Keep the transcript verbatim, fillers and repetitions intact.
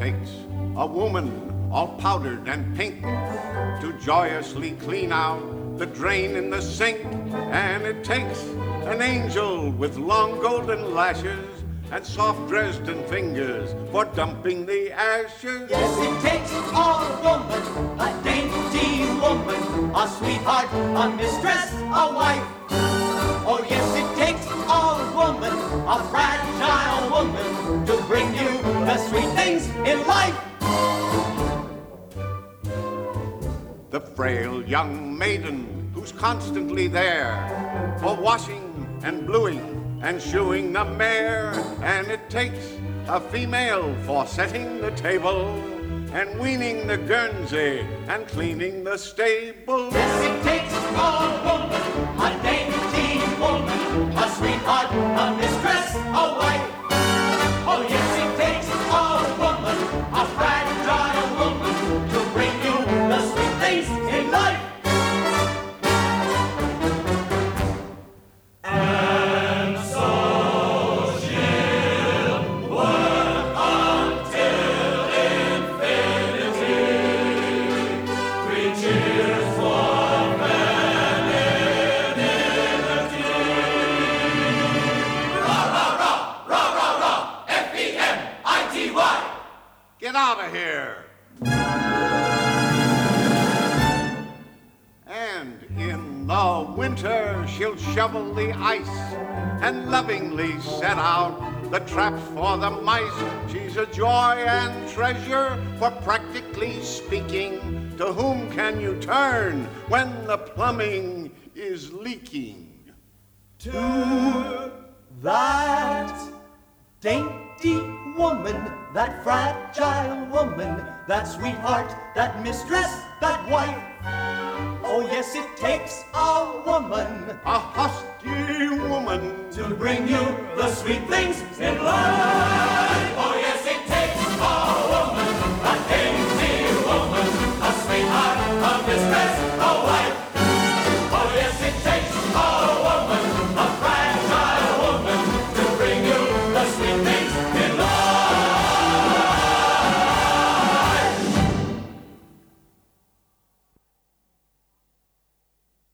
takes a woman all powdered and pink to joyously clean out the drain in the sink. And it takes an angel with long golden lashes and soft Dresden fingers for dumping the ashes. Yes, it takes a woman, a dainty woman, a sweetheart, a mistress, a wife. Oh yes, it takes a woman, a fragile woman, to bring you the sweet things in life. The frail young maiden who's constantly there for washing and bluing and shoeing the mare. And it takes a female for setting the table and weaning the Guernsey and cleaning the stable. Yes, it takes a woman, a dainty woman, a sweetheart, a mistress, a wife. Oh yes, it takes a woman, a fragile woman, to bring you the sweet things in life. And so she'll work until infinity. Three cheers for femininity. Rah, rah, rah, rah, rah, rah, F E M I T Y. Get out of here! And in the winter she'll shovel the ice and lovingly set out the traps for the mice. She's a joy and treasure, for practically speaking, to whom can you turn when the plumbing is leaking? To that dainty woman, that fragile woman, that sweetheart, that mistress, that wife. Oh yes, it takes a woman, A husky woman to bring you the sweet things in life.